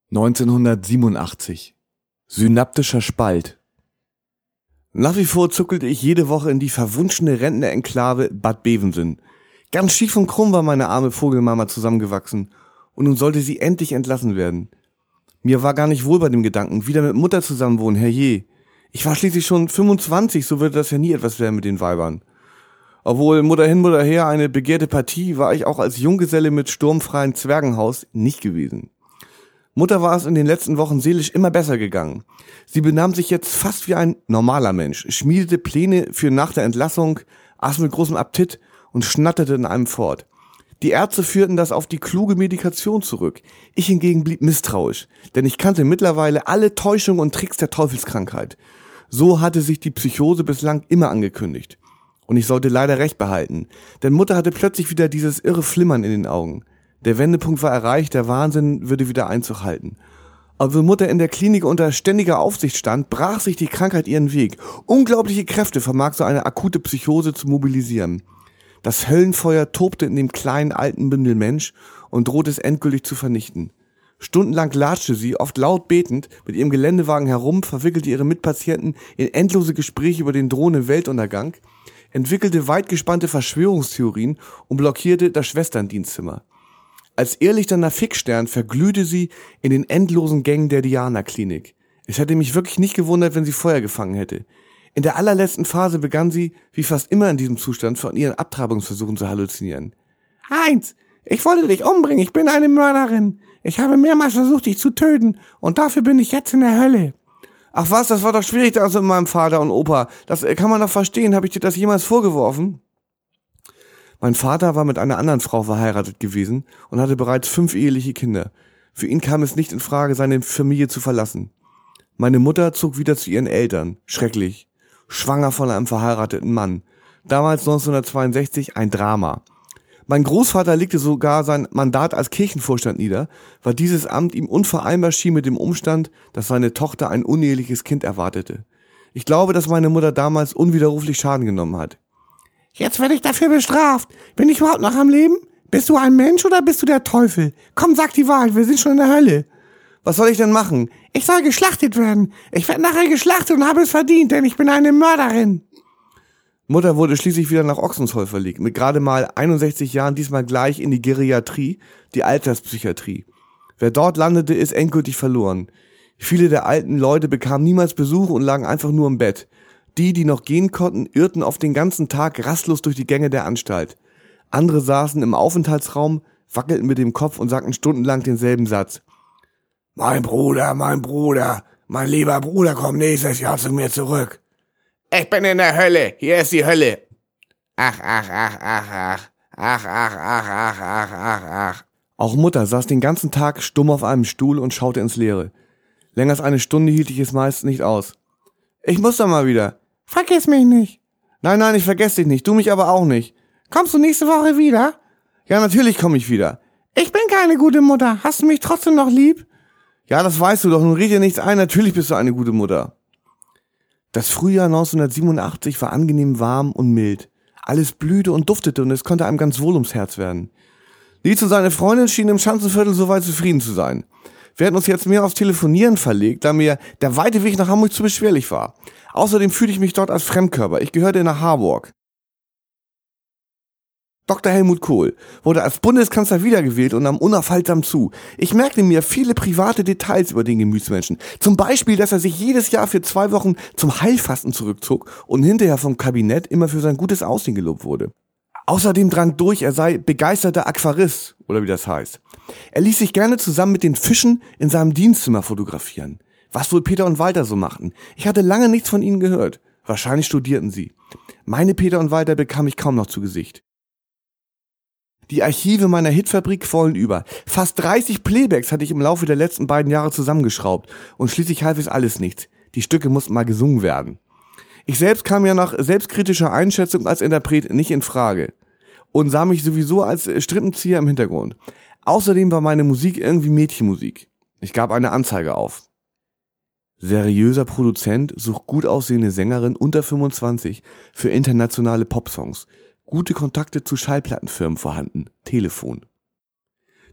1987. Synaptischer Spalt. Nach wie vor zuckelte ich jede Woche in die verwunschene Rentner-Enklave Bad Bevensen. Ganz schief und krumm war meine arme Vogelmama zusammengewachsen und nun sollte sie endlich entlassen werden. Mir war gar nicht wohl bei dem Gedanken, wieder mit Mutter zusammenwohnen, herrje. Ich war schließlich schon 25, so würde das ja nie etwas werden mit den Weibern. Obwohl Mutter hin, Mutter her eine begehrte Partie, war ich auch als Junggeselle mit sturmfreiem Zwergenhaus nicht gewesen. Mutter war es in den letzten Wochen seelisch immer besser gegangen. Sie benahm sich jetzt fast wie ein normaler Mensch, schmiedete Pläne für nach der Entlassung, aß mit großem Appetit und schnatterte in einem fort. Die Ärzte führten das auf die kluge Medikation zurück. Ich hingegen blieb misstrauisch, denn ich kannte mittlerweile alle Täuschungen und Tricks der Teufelskrankheit. So hatte sich die Psychose bislang immer angekündigt. Und ich sollte leider recht behalten, denn Mutter hatte plötzlich wieder dieses irre Flimmern in den Augen. Der Wendepunkt war erreicht, der Wahnsinn würde wieder Einzug halten. Obwohl Mutter in der Klinik unter ständiger Aufsicht stand, brach sich die Krankheit ihren Weg. Unglaubliche Kräfte vermag so eine akute Psychose zu mobilisieren. Das Höllenfeuer tobte in dem kleinen alten Bündel Mensch und drohte es endgültig zu vernichten. Stundenlang latschte sie, oft laut betend, mit ihrem Geländewagen herum, verwickelte ihre Mitpatienten in endlose Gespräche über den drohenden Weltuntergang, entwickelte weit gespannte Verschwörungstheorien und blockierte das Schwesterndienstzimmer. Als irrlichternder Fixstern verglühte sie in den endlosen Gängen der Diana-Klinik. Es hätte mich wirklich nicht gewundert, wenn sie Feuer gefangen hätte. In der allerletzten Phase begann sie, wie fast immer in diesem Zustand, von ihren Abtreibungsversuchen zu halluzinieren. Heinz, ich wollte dich umbringen, ich bin eine Mörderin. Ich habe mehrmals versucht, dich zu töten und dafür bin ich jetzt in der Hölle. Ach was, das war doch schwierig da mit meinem Vater und Opa. Das kann man doch verstehen, habe ich dir das jemals vorgeworfen? Mein Vater war mit einer anderen Frau verheiratet gewesen und hatte bereits 5 eheliche Kinder. Für ihn kam es nicht in Frage, seine Familie zu verlassen. Meine Mutter zog wieder zu ihren Eltern. Schrecklich. Schwanger von einem verheirateten Mann. Damals 1962 ein Drama. Mein Großvater legte sogar sein Mandat als Kirchenvorstand nieder, weil dieses Amt ihm unvereinbar schien mit dem Umstand, dass seine Tochter ein uneheliches Kind erwartete. Ich glaube, dass meine Mutter damals unwiderruflich Schaden genommen hat. Jetzt werde ich dafür bestraft. Bin ich überhaupt noch am Leben? Bist du ein Mensch oder bist du der Teufel? Komm, sag die Wahrheit, wir sind schon in der Hölle. Was soll ich denn machen? Ich soll geschlachtet werden. Ich werde nachher geschlachtet und habe es verdient, denn ich bin eine Mörderin. Mutter wurde schließlich wieder nach Ochsenzoll verlegt, mit gerade mal 61 Jahren diesmal gleich in die Geriatrie, die Alterspsychiatrie. Wer dort landete, ist endgültig verloren. Viele der alten Leute bekamen niemals Besuch und lagen einfach nur im Bett. Die noch gehen konnten, irrten auf den ganzen Tag rastlos durch die Gänge der Anstalt. Andere saßen im Aufenthaltsraum, wackelten mit dem Kopf und sagten stundenlang denselben Satz. Mein Bruder, mein lieber Bruder kommt nächstes Jahr zu mir zurück. Ich bin in der Hölle, hier ist die Hölle. Ach. Auch Mutter saß den ganzen Tag stumm auf einem Stuhl und schaute ins Leere. Länger als eine Stunde hielt ich es meist nicht aus. Ich muss doch mal wieder. Vergiss mich nicht. Nein, ich vergesse dich nicht, du mich aber auch nicht. Kommst du nächste Woche wieder? Ja, natürlich komme ich wieder. Ich bin keine gute Mutter, hast du mich trotzdem noch lieb? Ja, das weißt du doch, nun red dir nichts ein, natürlich bist du eine gute Mutter. Das Frühjahr 1987 war angenehm warm und mild. Alles blühte und duftete und es konnte einem ganz wohl ums Herz werden. Lietz und seine Freundin schienen im Schanzenviertel soweit zufrieden zu sein. Wir hatten uns jetzt mehr aufs Telefonieren verlegt, da mir der weite Weg nach Hamburg zu beschwerlich war. Außerdem fühlte ich mich dort als Fremdkörper. Ich gehörte nach Harburg. Dr. Helmut Kohl wurde als Bundeskanzler wiedergewählt und nahm unaufhaltsam zu. Ich merkte mir viele private Details über den Gemütsmenschen. Zum Beispiel, dass er sich jedes Jahr für 2 Wochen zum Heilfasten zurückzog und hinterher vom Kabinett immer für sein gutes Aussehen gelobt wurde. Außerdem drang durch, er sei begeisterter Aquarist, oder wie das heißt. Er ließ sich gerne zusammen mit den Fischen in seinem Dienstzimmer fotografieren. Was wohl Peter und Walter so machten? Ich hatte lange nichts von ihnen gehört. Wahrscheinlich studierten sie. Meine Peter und Walter bekam ich kaum noch zu Gesicht. Die Archive meiner Hitfabrik quollen über. Fast 30 Playbacks hatte ich im Laufe der letzten beiden Jahre zusammengeschraubt. Und schließlich half es alles nichts. Die Stücke mussten mal gesungen werden. Ich selbst kam ja nach selbstkritischer Einschätzung als Interpret nicht in Frage. Und sah mich sowieso als Strippenzieher im Hintergrund. Außerdem war meine Musik irgendwie Mädchenmusik. Ich gab eine Anzeige auf. Seriöser Produzent sucht gut aussehende Sängerin unter 25 für internationale Popsongs. Gute Kontakte zu Schallplattenfirmen vorhanden. Telefon.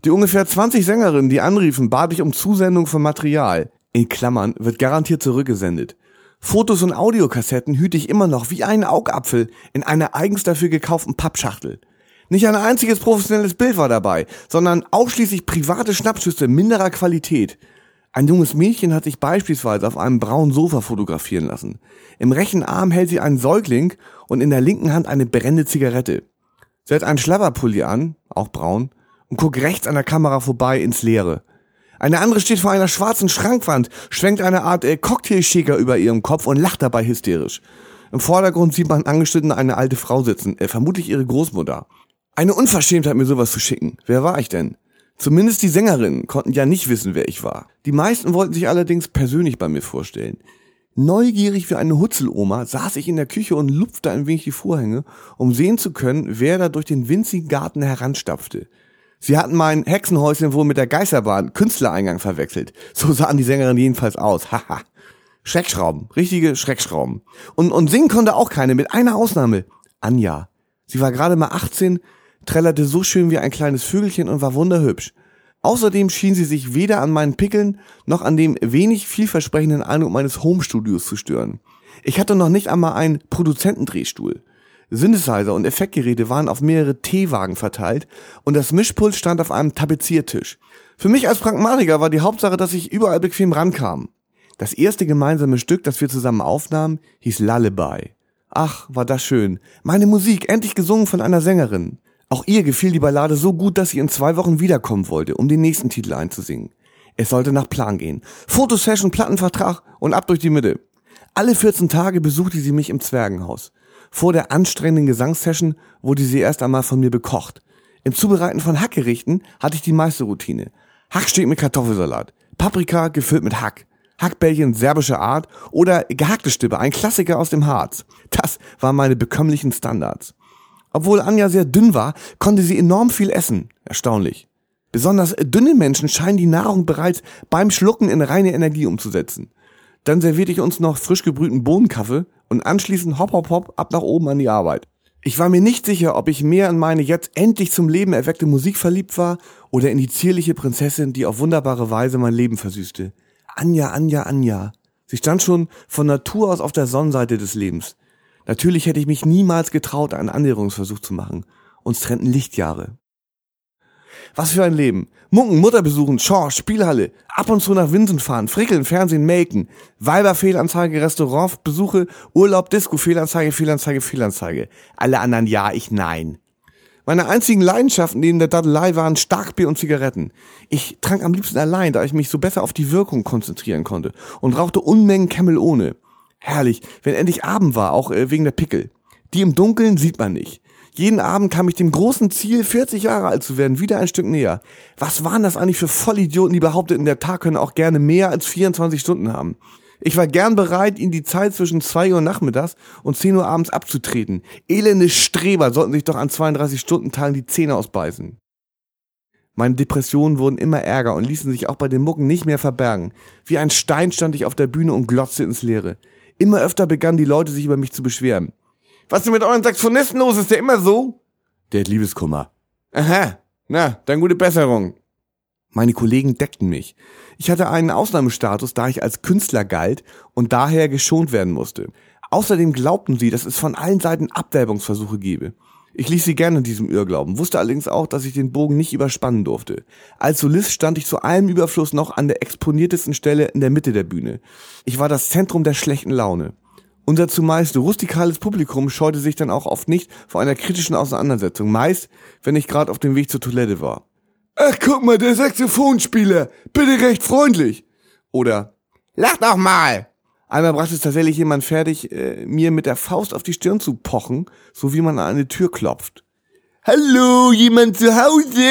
Die ungefähr 20 Sängerinnen, die anriefen, bat ich um Zusendung von Material. In Klammern, wird garantiert zurückgesendet. Fotos und Audiokassetten hüte ich immer noch wie einen Augapfel in einer eigens dafür gekauften Pappschachtel. Nicht ein einziges professionelles Bild war dabei, sondern ausschließlich private Schnappschüsse minderer Qualität. Ein junges Mädchen hat sich beispielsweise auf einem braunen Sofa fotografieren lassen. Im rechten Arm hält sie einen Säugling und in der linken Hand eine brennende Zigarette. Sie hat einen Schlabberpulli an, auch braun, und guckt rechts an der Kamera vorbei ins Leere. Eine andere steht vor einer schwarzen Schrankwand, schwenkt eine Art Cocktailshaker über ihrem Kopf und lacht dabei hysterisch. Im Vordergrund sieht man angeschnitten eine alte Frau sitzen, vermutlich ihre Großmutter. Eine Unverschämtheit, mir sowas zu schicken. Wer war ich denn? Zumindest die Sängerinnen konnten ja nicht wissen, wer ich war. Die meisten wollten sich allerdings persönlich bei mir vorstellen. Neugierig wie eine Hutzeloma saß ich in der Küche und lupfte ein wenig die Vorhänge, um sehen zu können, wer da durch den winzigen Garten heranstapfte. Sie hatten mein Hexenhäuschen wohl mit der Geisterbahn Künstlereingang verwechselt. So sahen die Sängerinnen jedenfalls aus. Haha. Schreckschrauben. Richtige Schreckschrauben. Und singen konnte auch keine, mit einer Ausnahme. Anja. Sie war gerade mal 18, trällerte so schön wie ein kleines Vögelchen und war wunderhübsch. Außerdem schien sie sich weder an meinen Pickeln noch an dem wenig vielversprechenden Eindruck meines Homestudios zu stören. Ich hatte noch nicht einmal einen Produzentendrehstuhl. Synthesizer und Effektgeräte waren auf mehrere T-Wagen verteilt und das Mischpult stand auf einem Tapeziertisch. Für mich als Pragmatiker war die Hauptsache, dass ich überall bequem rankam. Das erste gemeinsame Stück, das wir zusammen aufnahmen, hieß Lullaby. Ach, war das schön. Meine Musik, endlich gesungen von einer Sängerin. Auch ihr gefiel die Ballade so gut, dass sie in 2 Wochen wiederkommen wollte, um den nächsten Titel einzusingen. Es sollte nach Plan gehen. Fotosession, Plattenvertrag und ab durch die Mitte. Alle 14 Tage besuchte sie mich im Zwergenhaus. Vor der anstrengenden Gesangssession wurde sie erst einmal von mir bekocht. Im Zubereiten von Hackgerichten hatte ich die meiste Routine. Hacksteak mit Kartoffelsalat, Paprika gefüllt mit Hack, Hackbällchen serbischer Art oder gehackte Stippe, ein Klassiker aus dem Harz. Das waren meine bekömmlichen Standards. Obwohl Anja sehr dünn war, konnte sie enorm viel essen. Erstaunlich. Besonders dünne Menschen scheinen die Nahrung bereits beim Schlucken in reine Energie umzusetzen. Dann servierte ich uns noch frisch gebrühten Bohnenkaffee und anschließend hopp hopp hopp ab nach oben an die Arbeit. Ich war mir nicht sicher, ob ich mehr in meine jetzt endlich zum Leben erweckte Musik verliebt war oder in die zierliche Prinzessin, die auf wunderbare Weise mein Leben versüßte. Anja, Anja, Anja. Sie stand schon von Natur aus auf der Sonnenseite des Lebens. Natürlich hätte ich mich niemals getraut, einen Annäherungsversuch zu machen. Uns trennten Lichtjahre. Was für ein Leben. Mucken, Mutter besuchen, Schorsch, Spielhalle, ab und zu nach Winsen fahren, frickeln, Fernsehen, melken, Weiber-Fehlanzeige, Restaurantbesuche, Urlaub, Disco, Fehlanzeige, Fehlanzeige, Fehlanzeige. Alle anderen ja, ich nein. Meine einzigen Leidenschaften neben der Daddelei waren Starkbier und Zigaretten. Ich trank am liebsten allein, da ich mich so besser auf die Wirkung konzentrieren konnte und rauchte Unmengen Camel ohne. Herrlich, wenn endlich Abend war, auch wegen der Pickel. Die im Dunkeln sieht man nicht. Jeden Abend kam ich dem großen Ziel, 40 Jahre alt zu werden, wieder ein Stück näher. Was waren das eigentlich für Vollidioten, die behaupteten, der Tag könne auch gerne mehr als 24 Stunden haben? Ich war gern bereit, ihnen die Zeit zwischen 2 Uhr nachmittags und 10 Uhr abends abzutreten. Elende Streber sollten sich doch an 32-Stunden-Tagen die Zähne ausbeißen. Meine Depressionen wurden immer ärger und ließen sich auch bei den Mucken nicht mehr verbergen. Wie ein Stein stand ich auf der Bühne und glotzte ins Leere. Immer öfter begannen die Leute sich über mich zu beschweren. Was ist denn mit euren Saxophonisten los? Ist der immer so? Der hat Liebeskummer. Aha, na, dann gute Besserung. Meine Kollegen deckten mich. Ich hatte einen Ausnahmestatus, da ich als Künstler galt und daher geschont werden musste. Außerdem glaubten sie, dass es von allen Seiten Abwerbungsversuche gebe. Ich ließ sie gerne in diesem Irrglauben, wusste allerdings auch, dass ich den Bogen nicht überspannen durfte. Als Solist stand ich zu allem Überfluss noch an der exponiertesten Stelle in der Mitte der Bühne. Ich war das Zentrum der schlechten Laune. Unser zumeist rustikales Publikum scheute sich dann auch oft nicht vor einer kritischen Auseinandersetzung, meist, wenn ich gerade auf dem Weg zur Toilette war. Ach, guck mal, der Saxophonspieler, bitte recht freundlich. Oder, lach doch mal. Einmal brachte es tatsächlich jemand fertig, mir mit der Faust auf die Stirn zu pochen, so wie man an eine Tür klopft. Hallo, jemand zu Hause?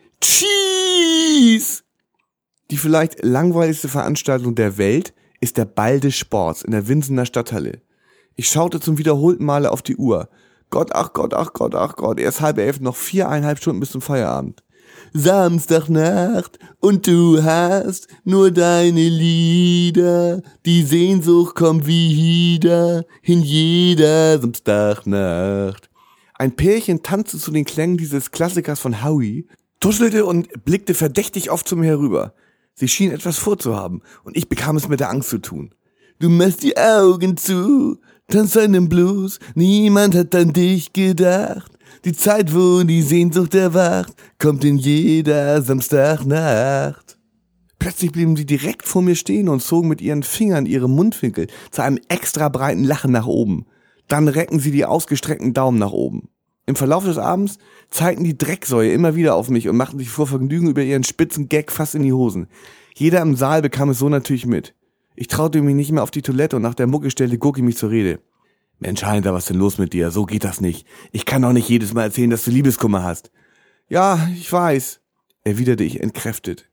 Cheese! Die vielleicht langweiligste Veranstaltung der Welt ist der Ball des Sports in der Winsener Stadthalle. Ich schaute zum wiederholten Male auf die Uhr. Gott, ach Gott, ach Gott, ach Gott, erst 10:30, noch 4,5 Stunden bis zum Feierabend. Samstagnacht und du hast nur deine Lieder, die Sehnsucht kommt wieder in jeder Samstagnacht. Ein Pärchen tanzte zu den Klängen dieses Klassikers von Howie. tuschelte und blickte verdächtig oft zu mir herüber. Sie schien etwas vorzuhaben, und ich bekam es mit der Angst zu tun. Du machst die Augen zu, tanzt einen Blues, niemand hat an dich gedacht. Die Zeit, wo die Sehnsucht erwacht, kommt in jeder Samstagnacht. Plötzlich blieben sie direkt vor mir stehen und zogen mit ihren Fingern ihre Mundwinkel zu einem extra breiten Lachen nach oben. Dann reckten sie die ausgestreckten Daumen nach oben. Im Verlauf des Abends zeigten die Drecksäue immer wieder auf mich und machten sich vor Vergnügen über ihren spitzen Gag fast in die Hosen. Jeder im Saal bekam es so natürlich mit. Ich traute mich nicht mehr auf die Toilette und nach der Mucke stellte Gurki mich zur Rede. Mensch, Heinzer, was denn los mit dir? So geht das nicht. Ich kann doch nicht jedes Mal erzählen, dass du Liebeskummer hast. Ja, ich weiß, erwiderte ich entkräftet.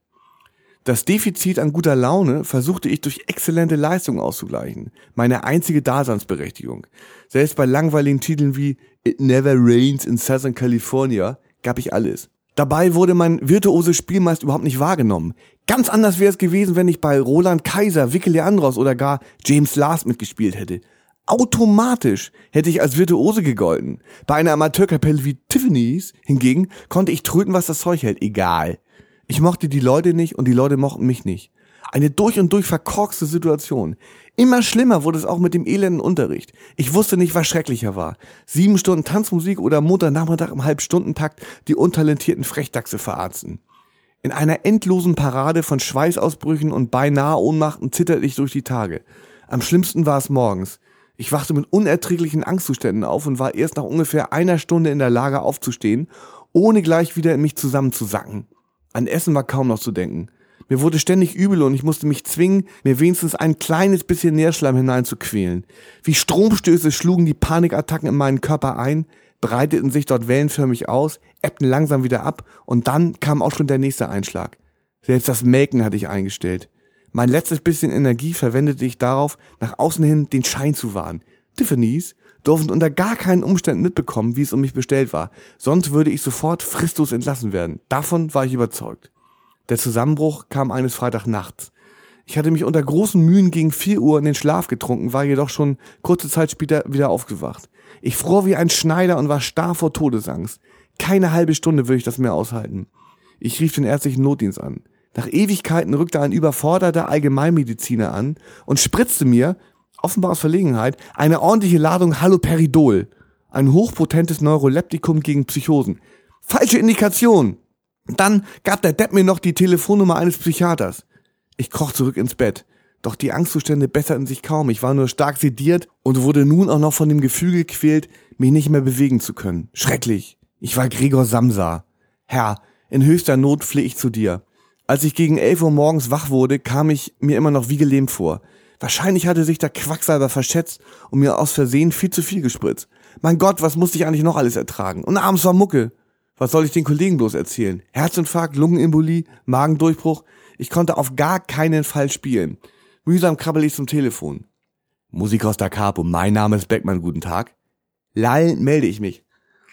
Das Defizit an guter Laune versuchte ich durch exzellente Leistung auszugleichen. Meine einzige Daseinsberechtigung. Selbst bei langweiligen Titeln wie It Never Rains in Southern California gab ich alles. Dabei wurde mein virtuoses Spiel meist überhaupt nicht wahrgenommen. Ganz anders wäre es gewesen, wenn ich bei Roland Kaiser, Vicky Leandros oder gar James Last mitgespielt hätte. Automatisch hätte ich als Virtuose gegolten. Bei einer Amateurkapelle wie Tiffany's hingegen konnte ich tröten, was das Zeug hält. Egal. Ich mochte die Leute nicht und die Leute mochten mich nicht. Eine durch und durch verkorkste Situation. Immer schlimmer wurde es auch mit dem elenden Unterricht. Ich wusste nicht, was schrecklicher war. 7 Stunden Tanzmusik oder Montagnachmittag im Halbstundentakt die untalentierten Frechdachse verarzten. In einer endlosen Parade von Schweißausbrüchen und beinahe Ohnmachten zitterte ich durch die Tage. Am schlimmsten war es morgens. Ich wachte mit unerträglichen Angstzuständen auf und war erst nach ungefähr einer Stunde in der Lage aufzustehen, ohne gleich wieder in mich zusammenzusacken. An Essen war kaum noch zu denken. Mir wurde ständig übel und ich musste mich zwingen, mir wenigstens ein kleines bisschen Nährschleim hineinzuquälen. Wie Stromstöße schlugen die Panikattacken in meinen Körper ein, breiteten sich dort wellenförmig aus, ebbten langsam wieder ab und dann kam auch schon der nächste Einschlag. Selbst das Melken hatte ich eingestellt. Mein letztes bisschen Energie verwendete ich darauf, nach außen hin den Schein zu wahren. Tiffany's durften unter gar keinen Umständen mitbekommen, wie es um mich bestellt war. Sonst würde ich sofort fristlos entlassen werden. Davon war ich überzeugt. Der Zusammenbruch kam eines Freitagnachts. Ich hatte mich unter großen Mühen gegen 4 Uhr in den Schlaf getrunken, war jedoch schon kurze Zeit später wieder aufgewacht. Ich fror wie ein Schneider und war starr vor Todesangst. Keine halbe Stunde würde ich das mehr aushalten. Ich rief den ärztlichen Notdienst an. Nach Ewigkeiten rückte ein überforderter Allgemeinmediziner an und spritzte mir, offenbar aus Verlegenheit, eine ordentliche Ladung Haloperidol, ein hochpotentes Neuroleptikum gegen Psychosen. Falsche Indikation! Dann gab der Depp mir noch die Telefonnummer eines Psychiaters. Ich kroch zurück ins Bett, doch die Angstzustände besserten sich kaum. Ich war nur stark sediert und wurde nun auch noch von dem Gefühl gequält, mich nicht mehr bewegen zu können. Schrecklich. Ich war Gregor Samsa. Herr, in höchster Not flehe ich zu dir. Als ich gegen 11 Uhr morgens wach wurde, kam ich mir immer noch wie gelähmt vor. Wahrscheinlich hatte sich der Quacksalber verschätzt und mir aus Versehen viel zu viel gespritzt. Mein Gott, was musste ich eigentlich noch alles ertragen? Und abends war Mucke. Was soll ich den Kollegen bloß erzählen? Herzinfarkt, Lungenembolie, Magendurchbruch. Ich konnte auf gar keinen Fall spielen. Mühsam krabbel ich zum Telefon. Musik aus Da Capo, mein Name ist Beckmann, guten Tag. Lallend melde ich mich.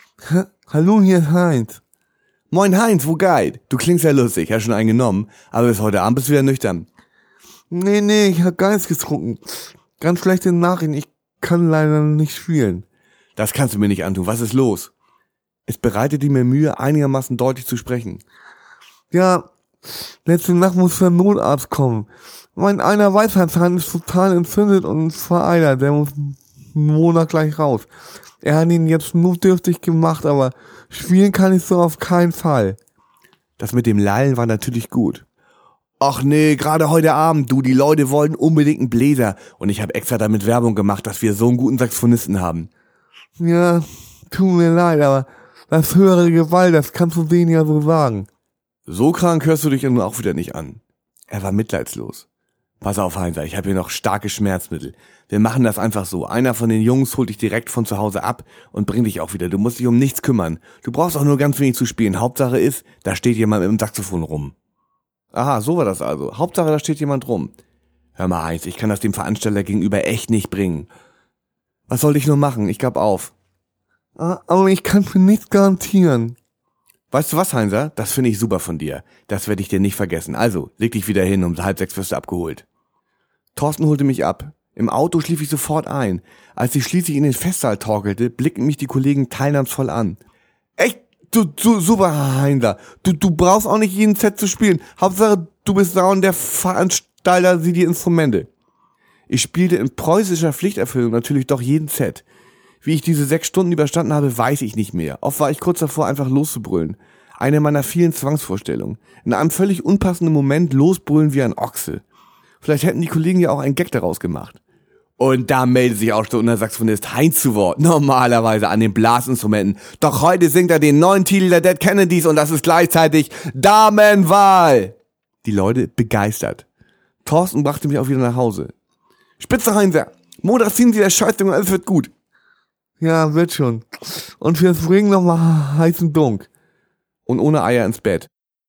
Hallo, hier ist Heinz. Moin Heinz, wo geht? Du klingst ja lustig, hast schon einen genommen, aber bis heute Abend bist du wieder nüchtern. Nee, ich hab gar nichts getrunken. Ganz schlechte Nachrichten, ich kann leider nicht spielen. Das kannst du mir nicht antun, was ist los? Es bereitete mir Mühe, einigermaßen deutlich zu sprechen. Ja, letzte Nacht muss der Notarzt kommen. Mein einer Weisheitszahn ist total entzündet und vereitert, der muss einen Monat gleich raus. Er hat ihn jetzt notdürftig gemacht, aber spielen kann ich so auf keinen Fall. Das mit dem Lallen war natürlich gut. Ach nee, gerade heute Abend, du, die Leute wollten unbedingt einen Bläser und ich habe extra damit Werbung gemacht, dass wir so einen guten Saxophonisten haben. Ja, tut mir leid, aber das höhere Gewalt, das kannst du denen ja so sagen. So krank hörst du dich ja nun auch wieder nicht an. Er war mitleidslos. Pass auf, Heinzer, ich habe hier noch starke Schmerzmittel. Wir machen das einfach so. Einer von den Jungs holt dich direkt von zu Hause ab und bringt dich auch wieder. Du musst dich um nichts kümmern. Du brauchst auch nur ganz wenig zu spielen. Hauptsache ist, da steht jemand mit dem Saxophon rum. Aha, so war das also. Hauptsache, da steht jemand rum. Hör mal, Heinz, ich kann das dem Veranstalter gegenüber echt nicht bringen. Was soll ich nur machen? Ich gab auf. Aber ich kann für nichts garantieren. Weißt du was, Heinzer? Das finde ich super von dir. Das werde ich dir nicht vergessen. Also, leg dich wieder hin, um 5:30 wirst du abgeholt. Thorsten holte mich ab. Im Auto schlief ich sofort ein. Als ich schließlich in den Festsaal torkelte, blickten mich die Kollegen teilnahmsvoll an. Echt Super, Heinzer. Du brauchst auch nicht jeden Set zu spielen. Hauptsache, du bist da und der Veranstalter sieht die Instrumente. Ich spielte in preußischer Pflichterfüllung natürlich doch jeden Set. Wie ich diese 6 Stunden überstanden habe, weiß ich nicht mehr. Oft war ich kurz davor, einfach loszubrüllen. Eine meiner vielen Zwangsvorstellungen. In einem völlig unpassenden Moment losbrüllen wie ein Ochse. Vielleicht hätten die Kollegen ja auch einen Gag daraus gemacht. Und da meldet sich auch schon unser Saxophonist Heinz zu Wort. Normalerweise an den Blasinstrumenten. Doch heute singt er den neuen Titel der Dead Kennedys und das ist gleichzeitig Damenwahl. Die Leute begeistert. Thorsten brachte mich auch wieder nach Hause. Spitze, Heinzer. Montag ziehen Sie das Scheißding und alles wird gut. Ja, wird schon. Und fürs Frühling noch mal heißen Dunk. Und ohne Eier ins Bett.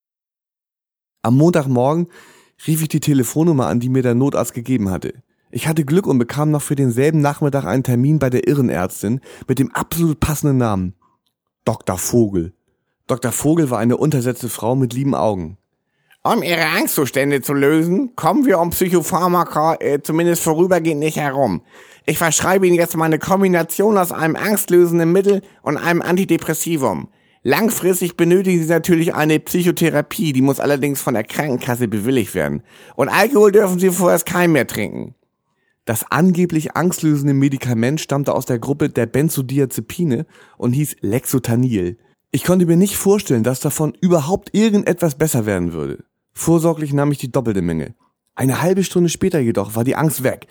Am Montagmorgen rief ich die Telefonnummer an, die mir der Notarzt gegeben hatte. Ich hatte Glück und bekam noch für denselben Nachmittag einen Termin bei der Irrenärztin mit dem absolut passenden Namen. Dr. Vogel. Dr. Vogel war eine untersetzte Frau mit lieben Augen. Um Ihre Angstzustände zu lösen, kommen wir um Psychopharmaka zumindest vorübergehend nicht herum. Ich verschreibe Ihnen jetzt mal eine Kombination aus einem angstlösenden Mittel und einem Antidepressivum. Langfristig benötigen Sie natürlich eine Psychotherapie, die muss allerdings von der Krankenkasse bewilligt werden. Und Alkohol dürfen Sie vorerst keinen mehr trinken. Das angeblich angstlösende Medikament stammte aus der Gruppe der Benzodiazepine und hieß Lexotanil. Ich konnte mir nicht vorstellen, dass davon überhaupt irgendetwas besser werden würde. Vorsorglich nahm ich die doppelte Menge. Eine halbe Stunde später jedoch war die Angst weg.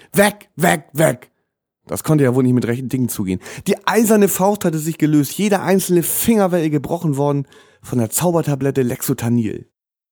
Weg! Das konnte ja wohl nicht mit rechten Dingen zugehen. Die eiserne Faust hatte sich gelöst, jede einzelne Fingerwelle gebrochen worden von der Zaubertablette Lexotanil.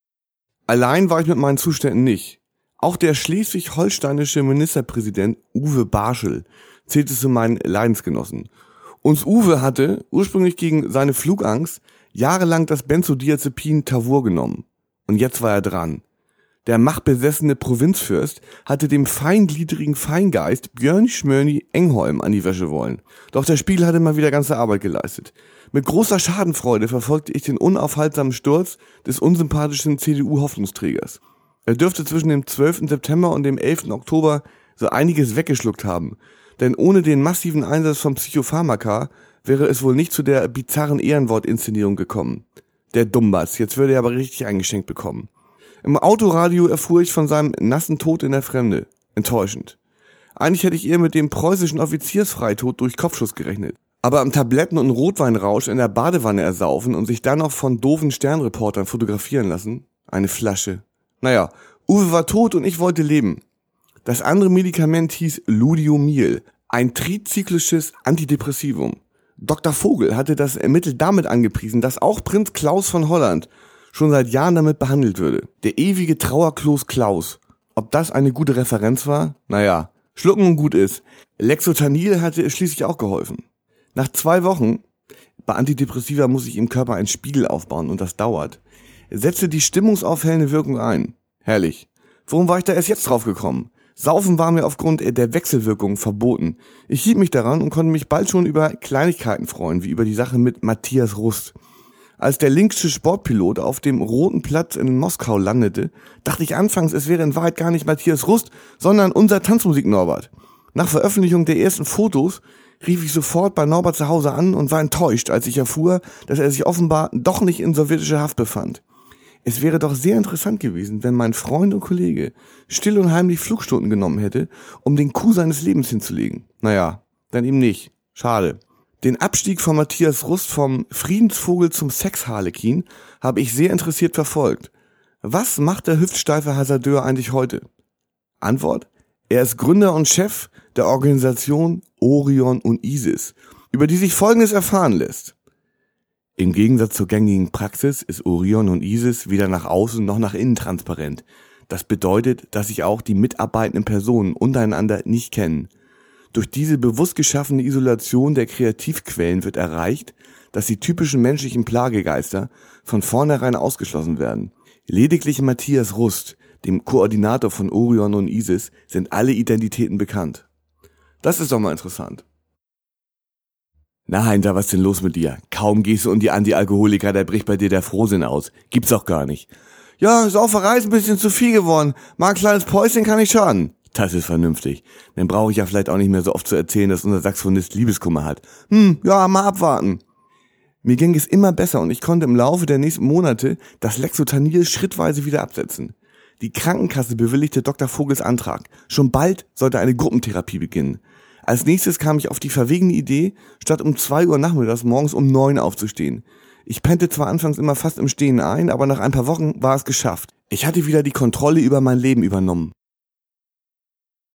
Allein war ich mit meinen Zuständen nicht. Auch der schleswig-holsteinische Ministerpräsident Uwe Barschel zählte zu meinen Leidensgenossen. Uns Uwe hatte, ursprünglich gegen seine Flugangst, jahrelang das Benzodiazepin Tavor genommen. Und jetzt war er dran. Der machtbesessene Provinzfürst hatte dem feingliedrigen Feingeist Björn Schmörni Engholm an die Wäsche wollen. Doch der Spiegel hatte mal wieder ganze Arbeit geleistet. Mit großer Schadenfreude verfolgte ich den unaufhaltsamen Sturz des unsympathischen CDU-Hoffnungsträgers. Er dürfte zwischen dem 12. September und dem 11. Oktober so einiges weggeschluckt haben. Denn ohne den massiven Einsatz von Psychopharmaka wäre es wohl nicht zu der bizarren Ehrenwortinszenierung gekommen. Der Dummbatz, jetzt würde er aber richtig eingeschenkt bekommen. Im Autoradio erfuhr ich von seinem nassen Tod in der Fremde. Enttäuschend. Eigentlich hätte ich eher mit dem preußischen Offiziersfreitod durch Kopfschuss gerechnet. Aber am Tabletten- und Rotweinrausch in der Badewanne ersaufen und sich dann noch von doofen Sternreportern fotografieren lassen? Eine Flasche. Naja, Uwe war tot und ich wollte leben. Das andere Medikament hieß Ludiomil, ein trizyklisches Antidepressivum. Dr. Vogel hatte das Mittel damit angepriesen, dass auch Prinz Klaus von Holland schon seit Jahren damit behandelt würde. Der ewige Trauerklos Klaus. Ob das eine gute Referenz war? Naja, schlucken und gut ist. Lexotanil hatte schließlich auch geholfen. Nach 2 Wochen, bei Antidepressiva muss sich im Körper ein Spiegel aufbauen und das dauert, setzte die stimmungsaufhellende Wirkung ein. Herrlich. Warum war ich da erst jetzt drauf gekommen? Saufen war mir aufgrund der Wechselwirkung verboten. Ich hielt mich daran und konnte mich bald schon über Kleinigkeiten freuen, wie über die Sache mit Matthias Rust. Als der linksche Sportpilot auf dem Roten Platz in Moskau landete, dachte ich anfangs, es wäre in Wahrheit gar nicht Matthias Rust, sondern unser Tanzmusik-Norbert. Nach Veröffentlichung der ersten Fotos rief ich sofort bei Norbert zu Hause an und war enttäuscht, als ich erfuhr, dass er sich offenbar doch nicht in sowjetischer Haft befand. Es wäre doch sehr interessant gewesen, wenn mein Freund und Kollege still und heimlich Flugstunden genommen hätte, um den Coup seines Lebens hinzulegen. Naja, dann eben nicht. Schade. Den Abstieg von Matthias Rust vom Friedensvogel zum Sexharlekin habe ich sehr interessiert verfolgt. Was macht der hüftsteife Hasardeur eigentlich heute? Antwort: Er ist Gründer und Chef der Organisation Orion und Isis, über die sich Folgendes erfahren lässt. Im Gegensatz zur gängigen Praxis ist Orion und Isis weder nach außen noch nach innen transparent. Das bedeutet, dass sich auch die mitarbeitenden Personen untereinander nicht kennen. Durch diese bewusst geschaffene Isolation der Kreativquellen wird erreicht, dass die typischen menschlichen Plagegeister von vornherein ausgeschlossen werden. Lediglich Matthias Rust, dem Koordinator von Orion und Isis, sind alle Identitäten bekannt. Das ist doch mal interessant. Na Heinzer, was denn los mit dir? Kaum gehst du und die Antialkoholiker, da bricht bei dir der Frohsinn aus. Gibt's doch gar nicht. Ja, Sauferei ist ein bisschen zu viel geworden. Mal ein kleines Päuschen kann nicht schaden. Das ist vernünftig. Dann brauche ich ja vielleicht auch nicht mehr so oft zu erzählen, dass unser Saxophonist Liebeskummer hat. Ja, mal abwarten. Mir ging es immer besser und ich konnte im Laufe der nächsten Monate das Lexotanil schrittweise wieder absetzen. Die Krankenkasse bewilligte Dr. Vogels Antrag. Schon bald sollte eine Gruppentherapie beginnen. Als nächstes kam ich auf die verwegene Idee, statt um 2 Uhr nachmittags morgens um 9 aufzustehen. Ich pennte zwar anfangs immer fast im Stehen ein, aber nach ein paar Wochen war es geschafft. Ich hatte wieder die Kontrolle über mein Leben übernommen.